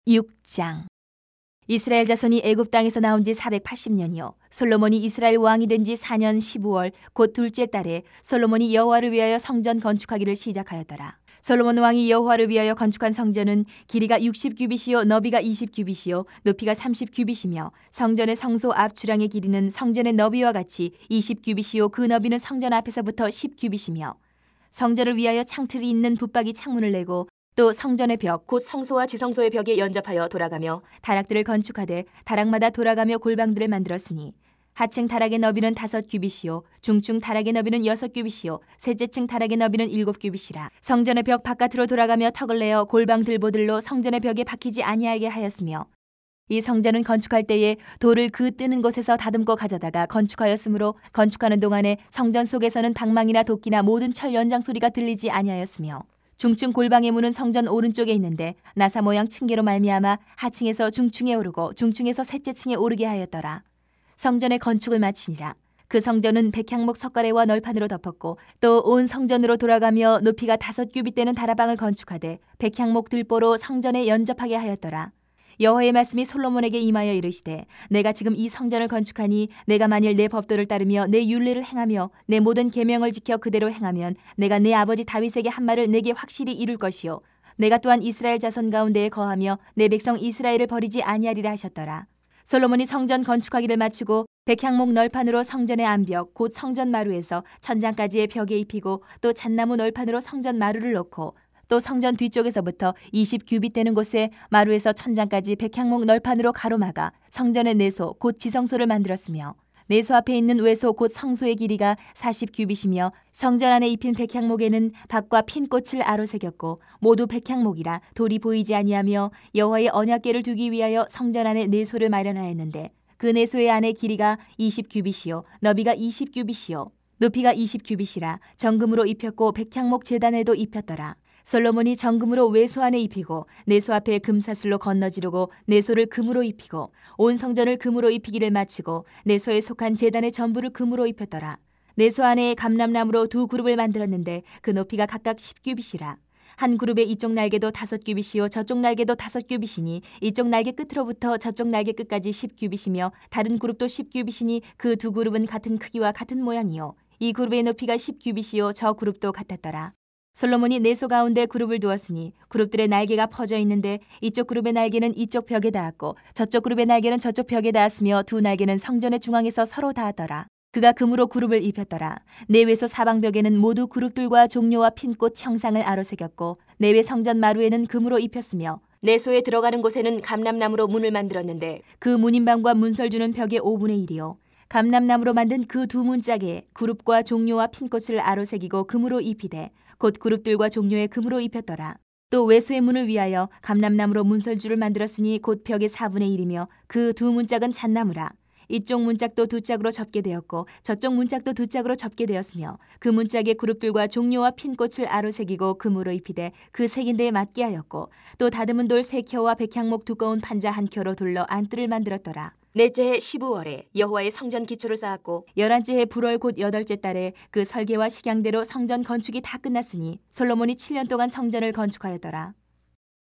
6장. 이스라엘 자손이 애굽 땅에서 나온 지 480년이요 솔로몬이 이스라엘 왕이 된 지 4년 15월 곧 둘째 달에 솔로몬이 여호와를 위하여 성전 건축하기를 시작하였더라. 솔로몬 왕이 여호와를 위하여 건축한 성전은 길이가 60규빗이요 너비가 20규빗이요 높이가 30규빗이며 성전의 성소 앞 주량의 길이는 성전의 너비와 같이 20규빗이요 그 너비는 성전 앞에서부터 10규빗이며 성전을 위하여 창틀이 있는 붙박이 창문을 내고 또 성전의 벽 곧 성소와 지성소의 벽에 연접하여 돌아가며 다락들을 건축하되 다락마다 돌아가며 골방들을 만들었으니 하층 다락의 너비는 5규빗이요 중층 다락의 너비는 6규빗이요 셋째 층 다락의 너비는 7규빗이라. 성전의 벽 바깥으로 돌아가며 턱을 내어 골방 들보들로 성전의 벽에 박히지 아니하게 하였으며 이 성전은 건축할 때에 돌을 그 뜨는 곳에서 다듬고 가져다가 건축하였으므로 건축하는 동안에 성전 속에서는 방망이나 도끼나 모든 철 연장 소리가 들리지 아니하였으며 중층 골방의 문은 성전 오른쪽에 있는데 나사 모양 층계로 말미암아 하층에서 중층에 오르고 중층에서 셋째 층에 오르게 하였더라. 성전의 건축을 마치니라. 그 성전은 백향목 석가래와 널판으로 덮었고 또 온 성전으로 돌아가며 높이가 5규빗 되는 다라방을 건축하되 백향목 들보로 성전에 연접하게 하였더라. 여호와의 말씀이 솔로몬에게 임하여 이르시되 내가 지금 이 성전을 건축하니 내가 만일 내 법도를 따르며 내 율례를 행하며 내 모든 계명을 지켜 그대로 행하면 내가 내 아버지 다윗에게 한 말을 내게 확실히 이룰 것이요 내가 또한 이스라엘 자손 가운데에 거하며 내 백성 이스라엘을 버리지 아니하리라 하셨더라. 솔로몬이 성전 건축하기를 마치고 백향목 널판으로 성전의 안벽 곧 성전 마루에서 천장까지의 벽에 입히고 또 잣나무 널판으로 성전 마루를 놓고 또 성전 뒤쪽에서부터 20규빗 되는 곳에 마루에서 천장까지 백향목 널판으로 가로막아 성전의 내소 곧 지성소를 만들었으며 내소 앞에 있는 외소 곧 성소의 길이가 40규빗이며 성전 안에 입힌 백향목에는 밭과 핀 꽃을 아로새겼고 모두 백향목이라 돌이 보이지 아니하며 여호와의 언약궤를 두기 위하여 성전 안에 내소를 마련하였는데 그 내소의 안에 길이가 20규빗이요 너비가 20규빗이요 높이가 20규빗이라 정금으로 입혔고 백향목 제단에도 입혔더라. 솔로몬이 정금으로 외소 안에 입히고 내소 앞에 금사슬로 건너지르고 내소를 금으로 입히고 온 성전을 금으로 입히기를 마치고 내소에 속한 제단의 전부를 금으로 입혔더라. 내소 안에 감람나무로 2그룹을 만들었는데 그 높이가 각각 10규빗이라. 한 그룹의 이쪽 날개도 5규빗이요 저쪽 날개도 5규빗이니 이쪽 날개 끝으로부터 저쪽 날개 끝까지 10규빗이며 다른 그룹도 10규빗이니 그 2그룹은 같은 크기와 같은 모양이요 이 그룹의 높이가 10규빗이요 저 그룹도 같았더라. 솔로몬이 내소 가운데 그룹을 두었으니 그룹들의 날개가 퍼져 있는데 이쪽 그룹의 날개는 이쪽 벽에 닿았고 저쪽 그룹의 날개는 저쪽 벽에 닿았으며 두 날개는 성전의 중앙에서 서로 닿았더라. 그가 금으로 그룹을 입혔더라. 내외소 사방벽에는 모두 그룹들과 종려와 핀꽃 형상을 아로새겼고 내외 성전 마루에는 금으로 입혔으며 내소에 들어가는 곳에는 감람나무로 문을 만들었는데 그 문인방과 문설주는 벽의 5분의 1이요 감람나무로 만든 그 두 문짝에 그룹과 종려와 핀꽃을 아로새기고 금으로 입히되 곧 그룹들과 종려에 금으로 입혔더라. 또 외소의 문을 위하여 감람나무로 문설주를 만들었으니 곧 벽의 4분의 1이며 그 두 문짝은 잣나무라. 이쪽 문짝도 2짝으로 접게 되었고 저쪽 문짝도 2짝으로 접게 되었으며 그 문짝에 그룹들과 종려와 핀꽃을 아로새기고 금으로 입히되 그 색인대에 맞게 하였고 또 다듬은 돌 3켜와 백향목 두꺼운 판자 1켜로 둘러 안뜰을 만들었더라. 넷째 해 15월에 여호와의 성전 기초를 쌓았고 11째 해 불월 곧 8째 달에 그 설계와 식양대로 성전 건축이 다 끝났으니 솔로몬이 7년 동안 성전을 건축하였더라.